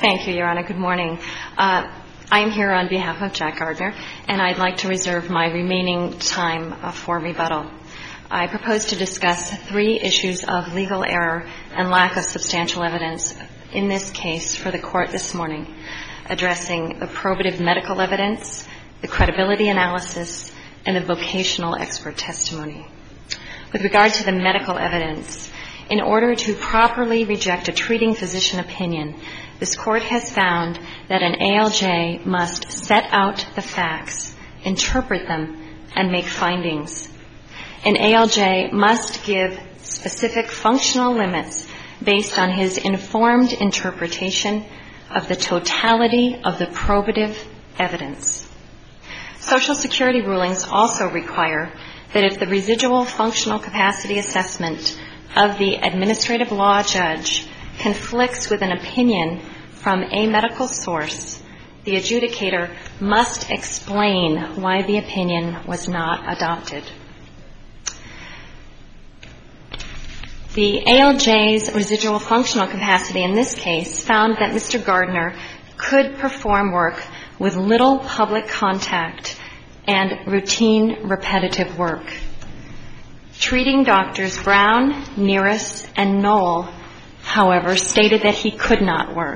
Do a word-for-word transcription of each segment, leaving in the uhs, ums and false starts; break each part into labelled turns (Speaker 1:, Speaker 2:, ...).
Speaker 1: Thank you, Your Honor. Good morning. Uh, I am here on behalf of Jack Gardner, and I'd like to reserve my remaining time uh, for rebuttal. I propose to discuss three issues of legal error and lack of substantial evidence in this case for the Court this morning, addressing the probative medical evidence, the credibility analysis, and the vocational expert testimony. With regard to the medical evidence, in order to properly reject a treating physician opinion, this Court has found that an A L J must set out the facts, interpret them, and make findings. An A L J must give specific functional limits based on his informed interpretation of the totality of the probative evidence. Social Security rulings also require that if the residual functional capacity assessment of the administrative law judge conflicts with an opinion from a medical source, the adjudicator must explain why the opinion was not adopted. The A L J's residual functional capacity in this case found that Mister Gardner could perform work with little public contact and routine repetitive work. Treating doctors Brown, Nearest, and Knoll, however, stated that he could not work.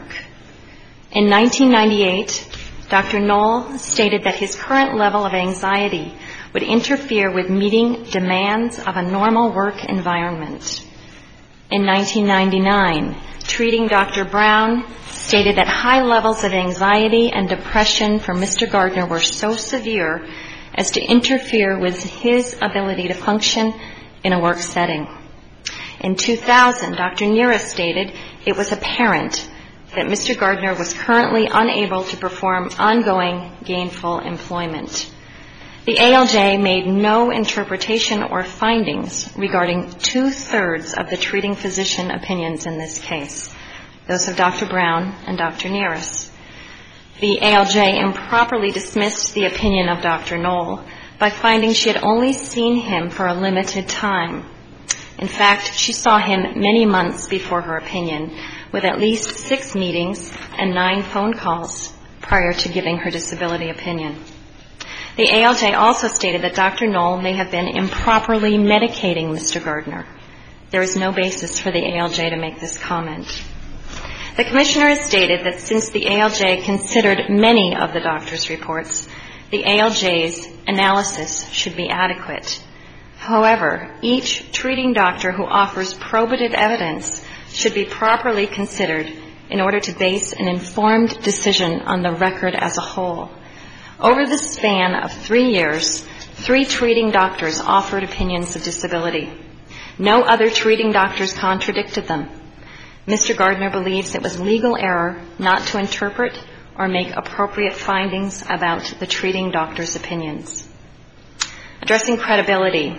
Speaker 1: In nineteen ninety-eight, Doctor Knoll stated that his current level of anxiety would interfere with meeting demands of a normal work environment. In nineteen ninety-nine, treating Doctor Brown stated that high levels of anxiety and depression for Mister Gardner were so severe as to interfere with his ability to function in a work setting. In two thousand, Doctor Nearest stated it was apparent that Mister Gardner was currently unable to perform ongoing gainful employment. The A L J made no interpretation or findings regarding two-thirds of the treating physician opinions in this case, those of Doctor Brown and Doctor Nearest. The A L J improperly dismissed the opinion of Doctor Knoll by finding she had only seen him for a limited time. In fact, she saw him many months before her opinion, with at least six meetings and nine phone calls prior to giving her disability opinion. The A L J also stated that Doctor Knoll may have been improperly medicating Mister Gardner. There is no basis for the A L J to make this comment. The Commissioner has stated that since the A L J considered many of the doctor's reports, the A L J's analysis should be adequate. However, each treating doctor who offers probative evidence should be properly considered in order to base an informed decision on the record as a whole. Over the span of three years, three treating doctors offered opinions of disability. No other treating doctors contradicted them. Mister Gardner believes it was legal error not to interpret or make appropriate findings about the treating doctor's opinions. Addressing credibility,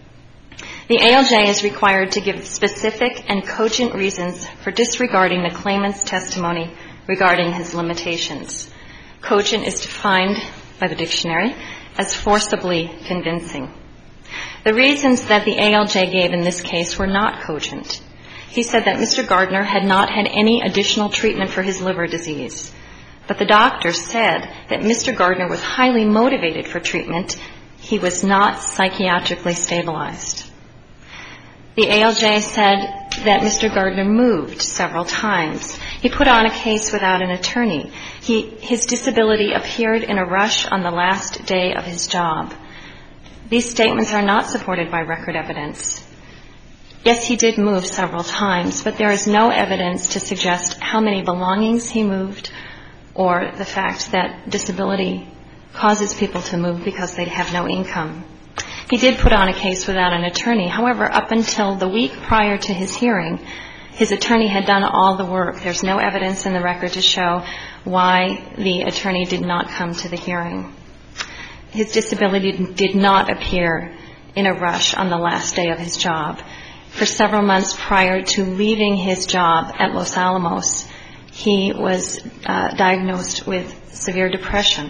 Speaker 1: the A L J is required to give specific and cogent reasons for disregarding the claimant's testimony regarding his limitations. Cogent is defined by the dictionary as forcibly convincing. The reasons that the A L J gave in this case were not cogent. He said that Mister Gardner had not had any additional treatment for his liver disease, but the doctor said that Mister Gardner was highly motivated for treatment. He was not psychiatrically stabilized. The A L J said that Mister Gardner moved several times. He put on a case without an attorney. He, his disability appeared in a rush on the last day of his job. These statements are not supported by record evidence. Yes, he did move several times, but there is no evidence to suggest how many belongings he moved or the fact that disability causes people to move because they have no income. He did put on a case without an attorney. However, up until the week prior to his hearing, his attorney had done all the work. There's no evidence in the record to show why the attorney did not come to the hearing. His disability did not appear in a rush on the last day of his job. For several months prior to leaving his job at Los Alamos, he was uh, diagnosed with severe depression.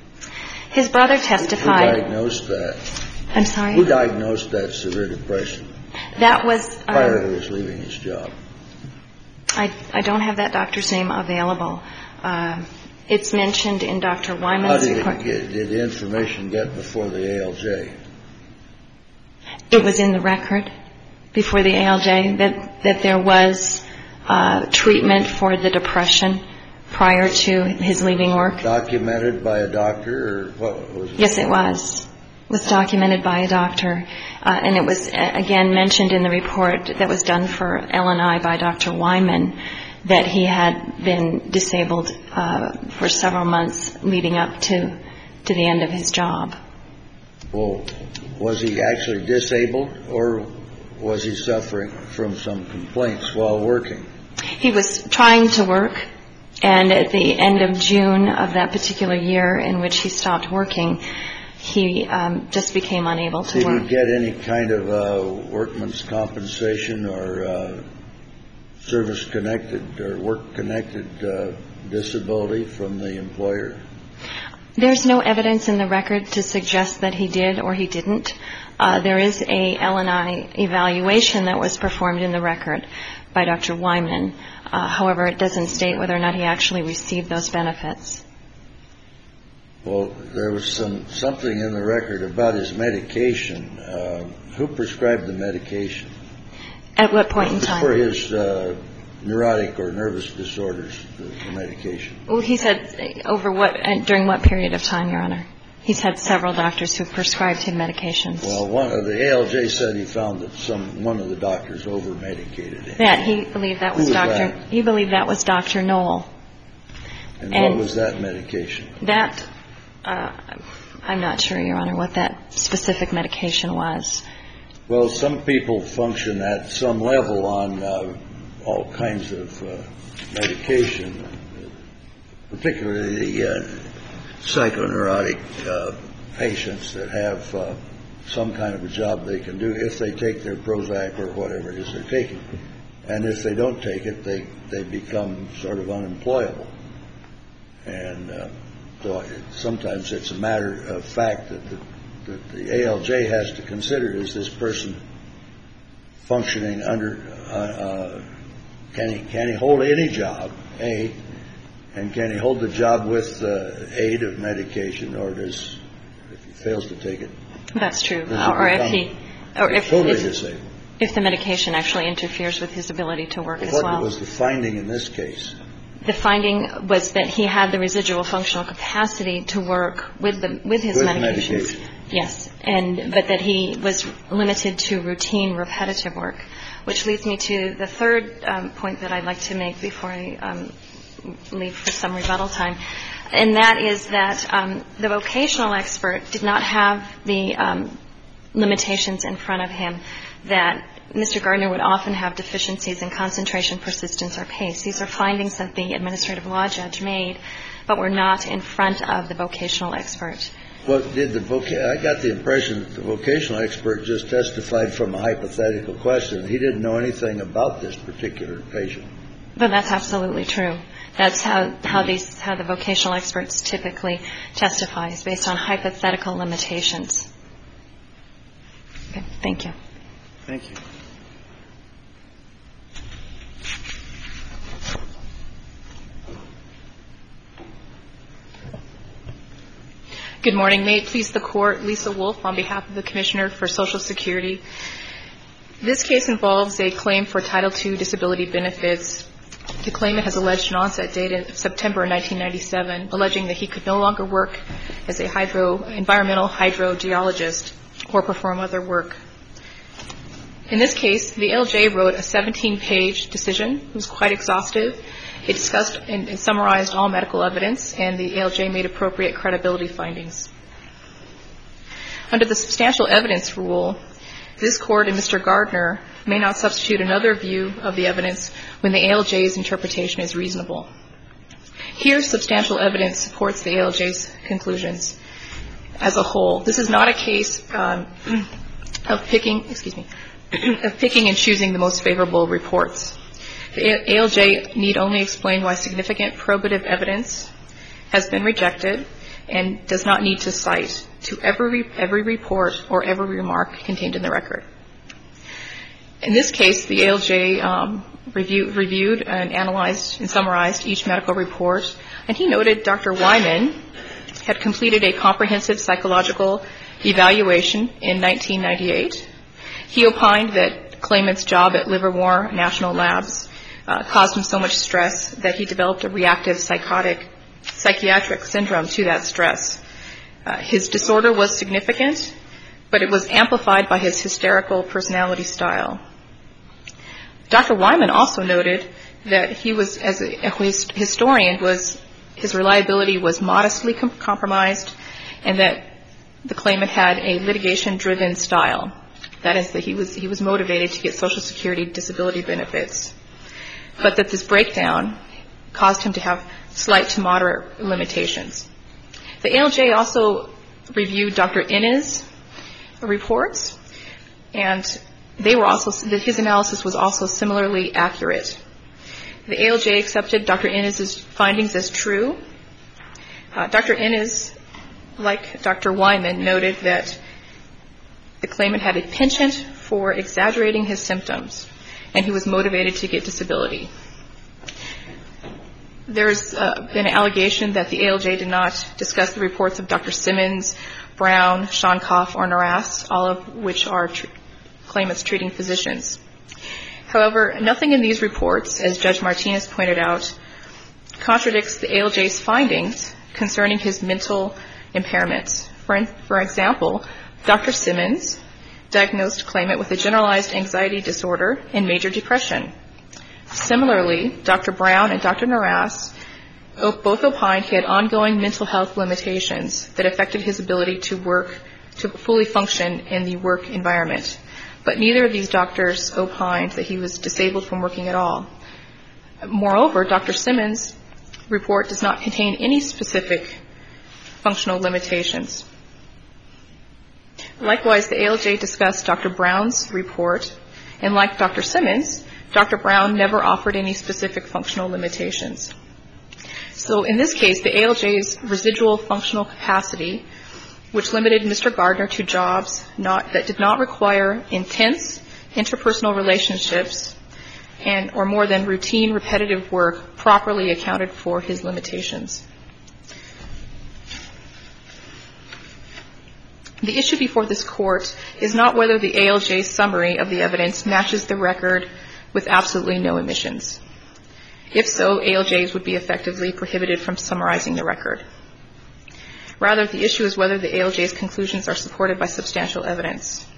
Speaker 1: His brother testified.
Speaker 2: Who diagnosed that?
Speaker 1: I'm sorry?
Speaker 2: Who diagnosed that severe depression?
Speaker 1: That was... Um,
Speaker 2: prior to his leaving his job.
Speaker 1: I, I don't have that doctor's name available. Uh, it's mentioned in Doctor Wyman's report.
Speaker 2: How did, it get, did the information get before the A L J?
Speaker 1: It was in the record before the A L J that, that there was uh, treatment for the depression prior to his leaving work.
Speaker 2: Documented by a doctor, or what was it?
Speaker 1: Yes, it was. It was documented by a doctor. Uh, and it was, uh, again, mentioned in the report that was done for L and I by Doctor Wyman that he had been disabled uh, for several months leading up to, to the end of his job.
Speaker 2: Well, was he actually disabled, or was he suffering from some complaints while working?
Speaker 1: He was trying to work, and at the end of June of that particular year in which he stopped working, he um, just became unable to
Speaker 2: Did
Speaker 1: work.
Speaker 2: Did he get any kind of uh, workman's compensation or uh, service-connected or work-connected uh, disability from the employer?
Speaker 1: There's no evidence in the record to suggest that he did or he didn't. Uh, there is a L and I evaluation that was performed in the record by Doctor Wyman. Uh, however, it doesn't state whether or not he actually received those benefits.
Speaker 2: Well, there was some something in the record about his medication. Uh, who prescribed the medication?
Speaker 1: At what point in time?
Speaker 2: For his uh, neurotic or nervous disorders, the, the medication.
Speaker 1: Well, he said over what, uh, during what period of time, Your Honor? He's had several doctors who have prescribed him medications.
Speaker 2: Well, one of the A L J said he found that some one of the doctors over-medicated him.
Speaker 1: That he believed that was,
Speaker 2: Who was
Speaker 1: Doctor
Speaker 2: that?
Speaker 1: He believed that was Doctor Knoll.
Speaker 2: And,
Speaker 1: and
Speaker 2: what was that medication?
Speaker 1: That, uh, I'm not sure, Your Honor, what that specific medication was.
Speaker 2: Well, some people function at some level on uh, all kinds of uh, medication, particularly the uh, psychoneurotic uh, patients that have uh, some kind of a job they can do if they take their Prozac or whatever it is they're taking. And if they don't take it, they, they become sort of unemployable. And uh, so it, sometimes it's a matter of fact that the, that the A L J has to consider, is this person functioning under, uh, uh, can he, can he hold any job, A, and can he hold the job with uh, aid of medication, or does, if he fails to take it?
Speaker 1: That's true. Or if he, or if,
Speaker 2: totally
Speaker 1: if,
Speaker 2: disabled.
Speaker 1: if the medication actually interferes with his ability to work
Speaker 2: well,
Speaker 1: as
Speaker 2: what
Speaker 1: well.
Speaker 2: What was the finding in this case?
Speaker 1: The finding was that he had the residual functional capacity to work with the with his
Speaker 2: with
Speaker 1: medications.
Speaker 2: Medication.
Speaker 1: Yes, and but that he was limited to routine, repetitive work, which leads me to the third um, point that I'd like to make before I um, leave for some rebuttal time, and that is that um, the vocational expert did not have the um, limitations in front of him that Mister Gardner would often have deficiencies in concentration, persistence, or pace. These are findings that the administrative law judge made, but were not in front of the vocational expert.
Speaker 2: Well, did the voca- I got the impression that the vocational expert just testified from a hypothetical question. He didn't know anything about this particular patient.
Speaker 1: But that's absolutely true. That's how, how these how the vocational experts typically testify, is based on hypothetical limitations. Okay, thank you.
Speaker 2: Thank you.
Speaker 3: Good morning. May it please the Court, Lisa Wolf on behalf of the Commissioner for Social Security. This case involves a claim for Title two disability benefits. The claimant has alleged an onset date of September nineteen ninety-seven, alleging that he could no longer work as a hydro, environmental hydrogeologist or perform other work. In this case, the A L J wrote a seventeen-page decision. It was quite exhaustive. It discussed and summarized all medical evidence, and the A L J made appropriate credibility findings. Under the substantial evidence rule, this Court and Mister Gardner may not substitute another view of the evidence when the A L J's interpretation is reasonable. Here, substantial evidence supports the A L J's conclusions as a whole. This is not a case um, of picking, excuse me, of picking and choosing the most favorable reports. The A L J need only explain why significant probative evidence has been rejected and does not need to cite to every every report or every remark contained in the record. In this case, the A L J um, review, reviewed and analyzed and summarized each medical report, and he noted Doctor Wyman had completed a comprehensive psychological evaluation in nineteen ninety-eight. He opined that claimant's job at Livermore National Labs uh, caused him so much stress that he developed a reactive psychotic psychiatric syndrome to that stress. Uh, his disorder was significant, but it was amplified by his hysterical personality style. Doctor Wyman also noted that he was, as a, a historian, was his reliability was modestly com- compromised, and that the claimant had a litigation-driven style. That is, that he was he was motivated to get Social Security disability benefits, but that this breakdown caused him to have slight to moderate limitations. The A L J also reviewed Doctor Innes' reports, and they were also his analysis was also similarly accurate. The A L J accepted Doctor Innes' findings as true. Uh, Doctor Innes, like Doctor Wyman, noted that the claimant had a penchant for exaggerating his symptoms, and he was motivated to get disability. There's uh, been an allegation that the A L J did not discuss the reports of Doctor Simmons, Brown, Shonkoff, or Naras, all of which are tr- claimant's treating physicians. However, nothing in these reports, as Judge Martinez pointed out, contradicts the A L J's findings concerning his mental impairments. For, for example, Doctor Simmons diagnosed claimant with a generalized anxiety disorder and major depression. Similarly, Doctor Brown and Doctor Naras both opined he had ongoing mental health limitations that affected his ability to work, to fully function in the work environment. But neither of these doctors opined that he was disabled from working at all. Moreover, Doctor Simmons' report does not contain any specific functional limitations. Likewise, the A L J discussed Doctor Brown's report, and like Doctor Simmons, Doctor Brown never offered any specific functional limitations. So in this case, the A L J's residual functional capacity, which limited Mister Gardner to jobs not, that did not require intense interpersonal relationships and or more than routine repetitive work, properly accounted for his limitations. The issue before this Court is not whether the A L J's summary of the evidence matches the record with absolutely no omissions. If so, A L Js would be effectively prohibited from summarizing the record. Rather, the issue is whether the A L J's conclusions are supported by substantial evidence.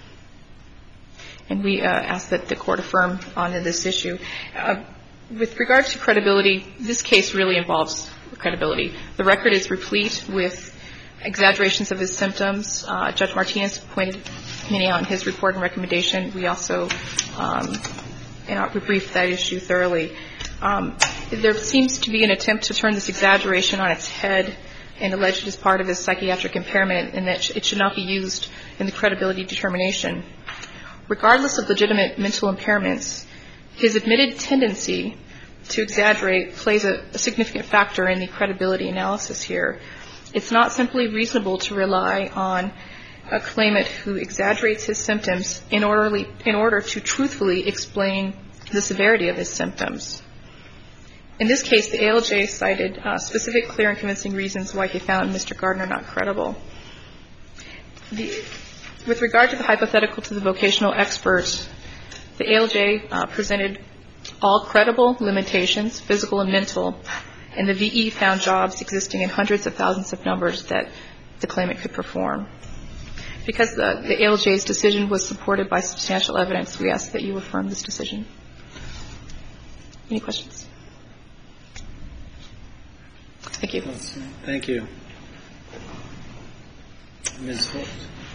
Speaker 3: And we uh, ask that the Court affirm on this issue. Uh, with regard to credibility, this case really involves credibility. The record is replete with exaggerations of his symptoms. Uh, Judge Martinez pointed many out in his report and recommendation. We also um, in our, we briefed that issue thoroughly. Um, there seems to be an attempt to turn this exaggeration on its head and allege it as part of his psychiatric impairment, and that it should not be used in the credibility determination. Regardless of legitimate mental impairments, his admitted tendency to exaggerate plays a, a significant factor in the credibility analysis here. It's not simply reasonable to rely on a claimant who exaggerates his symptoms in, orderly, in order to truthfully explain the severity of his symptoms. In this case, the A L J cited uh, specific, clear, and convincing reasons why he found Mister Gardner not credible. The, with regard to the hypothetical to the vocational expert, the A L J uh, presented all credible limitations, physical and mental, and the V E found jobs existing in hundreds of thousands of numbers that the claimant could perform. Because the, the A L J's decision was supported by substantial evidence, we ask that you affirm this decision. Any questions? Thank you.
Speaker 4: Thank you. Miz Holt.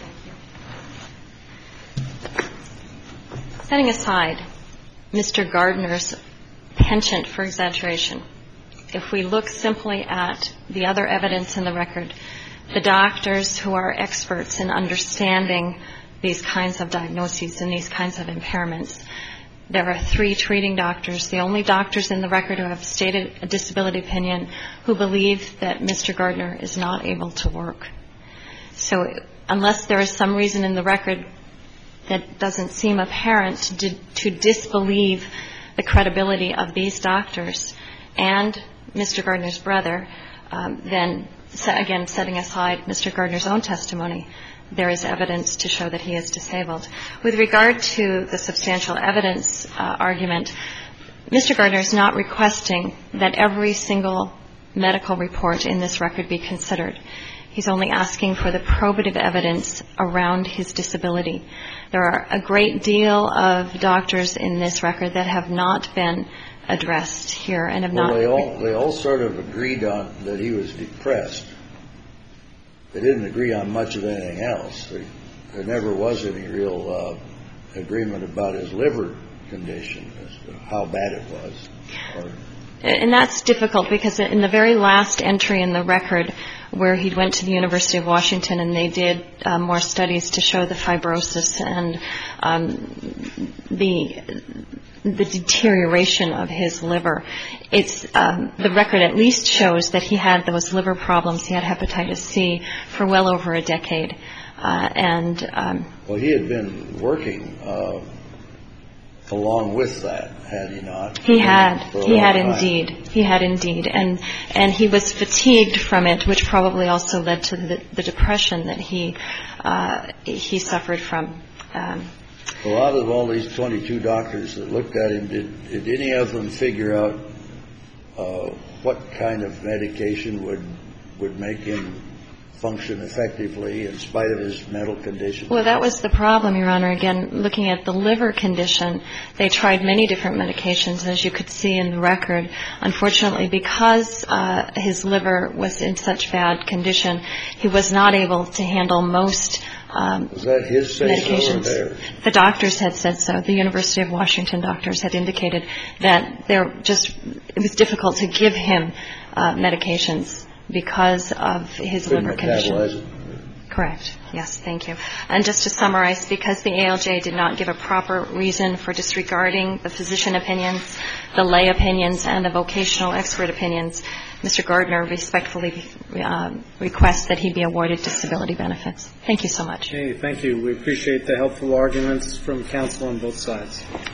Speaker 1: Setting aside Mister Gardner's penchant for exaggeration, if we look simply at the other evidence in the record, the doctors who are experts in understanding these kinds of diagnoses and these kinds of impairments, there are three treating doctors, the only doctors in the record who have stated a disability opinion, who believe that Mister Gardner is not able to work. So unless there is some reason in the record that doesn't seem apparent to, to disbelieve the credibility of these doctors and Mister Gardner's brother, um, then, again, setting aside Mister Gardner's own testimony, there is evidence to show that he is disabled. With regard to the substantial evidence uh, argument, Mister Gardner is not requesting that every single medical report in this record be considered. He's only asking for the probative evidence around his disability. There are a great deal of doctors in this record that have not been addressed here and have
Speaker 2: well,
Speaker 1: not.
Speaker 2: They all, they all sort of agreed on that he was depressed. They didn't agree on much of anything else. They, there never was any real uh, agreement about his liver condition, as to how bad it was. Or,
Speaker 1: and that's difficult because in the very last entry in the record where he went to the University of Washington and they did uh, more studies to show the fibrosis and um, the the deterioration of his liver, it's um, the record at least shows that he had those liver problems. He had hepatitis C for well over a decade. Uh, and um,
Speaker 2: well, he had been working uh, along with that, had he not?
Speaker 1: He had. He had
Speaker 2: time.
Speaker 1: indeed. He had indeed. And and he was fatigued from it, which probably also led to the, the depression that he uh, he suffered from. Um,
Speaker 2: well, out of all these twenty-two doctors that looked at him, did, did any of them figure out uh, what kind of medication would would make him function effectively in spite of his mental condition?
Speaker 1: Well, that was the problem, Your Honor. Again, looking at the liver condition, they tried many different medications, as you could see in the record. Unfortunately, because uh, his liver was in such bad condition, he was not able to handle most um,
Speaker 2: was that his say
Speaker 1: medications.
Speaker 2: So or theirs?
Speaker 1: The doctors had said so. The University of Washington doctors had indicated that there just it was difficult to give him uh, medications because of his
Speaker 2: Couldn't
Speaker 1: liver condition.
Speaker 2: metabolize it.
Speaker 1: Correct. Yes, thank you. And just to summarize, because the A L J did not give a proper reason for disregarding the physician opinions, the lay opinions, and the vocational expert opinions, Mister Gardner respectfully uh, requests that he be awarded disability benefits. Thank you so much.
Speaker 4: Okay, thank you. We appreciate the helpful arguments from counsel on both sides.